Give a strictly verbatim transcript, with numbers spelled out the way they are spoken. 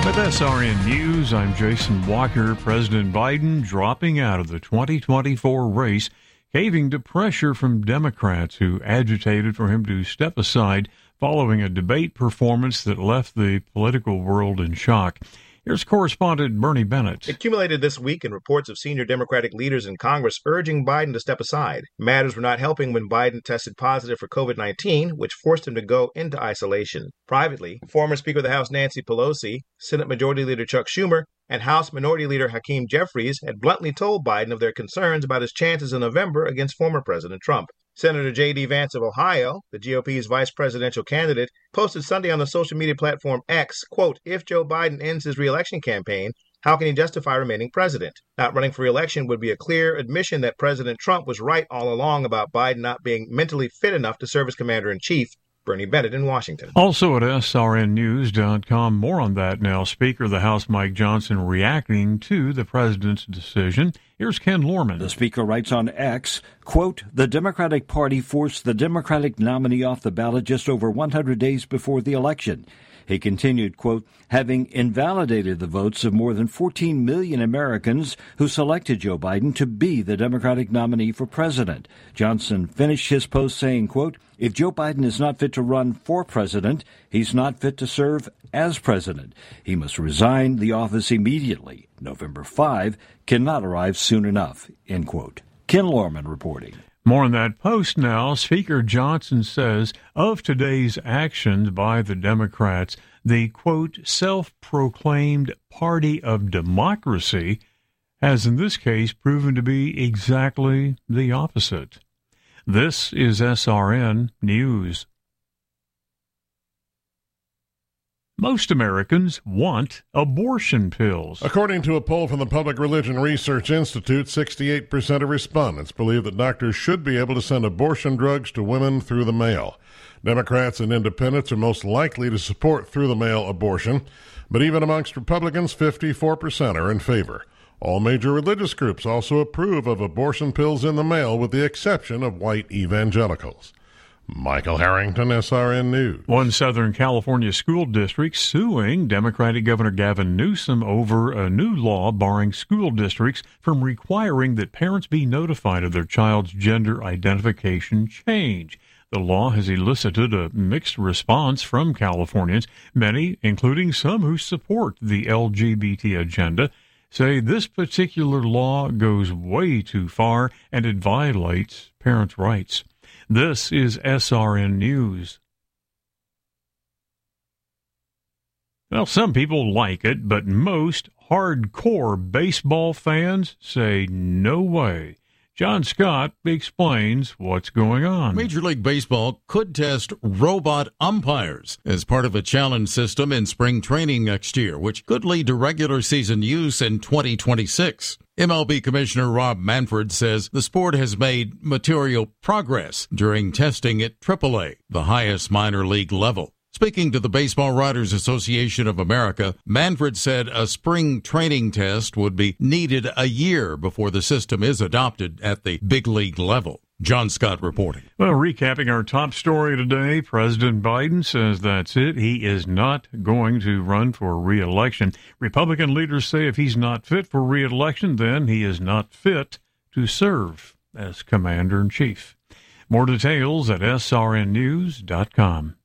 With S R N News, I'm Jason Walker. President Biden dropping out of the twenty twenty-four race, caving to pressure from Democrats who agitated for him to step aside following a debate performance that left the political world in shock. Here's correspondent Bernie Bennett. Accumulated this week in reports of senior Democratic leaders in Congress urging Biden to step aside. Matters were not helping when Biden tested positive for covid nineteen, which forced him to go into isolation. Privately, former Speaker of the House Nancy Pelosi, Senate Majority Leader Chuck Schumer, and House Minority Leader Hakeem Jeffries had bluntly told Biden of their concerns about his chances in November against former President Trump. Senator J D. Vance of Ohio, the G O P's vice presidential candidate, posted Sunday on the social media platform X, quote, "If Joe Biden ends his re-election campaign, how can he justify remaining president? Not running for re-election would be a clear admission that President Trump was right all along about Biden not being mentally fit enough to serve as commander-in-chief." Bernie Bennett in Washington. Also at S R N news dot com, more on that now. Speaker of the House Mike Johnson reacting to the president's decision. Here's Ken Lorman. The speaker writes on X, quote, "The Democratic Party forced the Democratic nominee off the ballot just over one hundred days before the election." He continued, quote, "having invalidated the votes of more than fourteen million Americans who selected Joe Biden to be the Democratic nominee for president." Johnson finished his post saying, quote, "If Joe Biden is not fit to run for president, he's not fit to serve as president. He must resign the office immediately. November fifth cannot arrive soon enough," end quote. Ken Lorman reporting. More on that post now. Speaker Johnson says of today's actions by the Democrats, the, quote, self-proclaimed party of democracy has in this case proven to be exactly the opposite. This is S R N News. Most Americans want abortion pills. According to a poll from the Public Religion Research Institute, sixty-eight percent of respondents believe that doctors should be able to send abortion drugs to women through the mail. Democrats and independents are most likely to support through-the-mail abortion, but even amongst Republicans, fifty-four percent are in favor. All major religious groups also approve of abortion pills in the mail, with the exception of white evangelicals. Michael Harrington, S R N News. One Southern California school district suing Democratic Governor Gavin Newsom over a new law barring school districts from requiring that parents be notified of their child's gender identification change. The law has elicited a mixed response from Californians. Many, including some who support the L G B T agenda, say this particular law goes way too far and it violates parents' rights. This is S R N News. Well, some people like it, but most hardcore baseball fans say no way. John Scott explains what's going on. Major League Baseball could test robot umpires as part of a challenge system in spring training next year, which could lead to regular season use in twenty twenty-six. M L B Commissioner Rob Manfred says the sport has made material progress during testing at triple A, the highest minor league level. Speaking to the Baseball Writers Association of America, Manfred said a spring training test would be needed a year before the system is adopted at the big league level. John Scott reporting. Well, recapping our top story today, President Biden says that's it. He is not going to run for re-election. Republican leaders say if he's not fit for re-election, then he is not fit to serve as commander-in-chief. More details at S R N news dot com.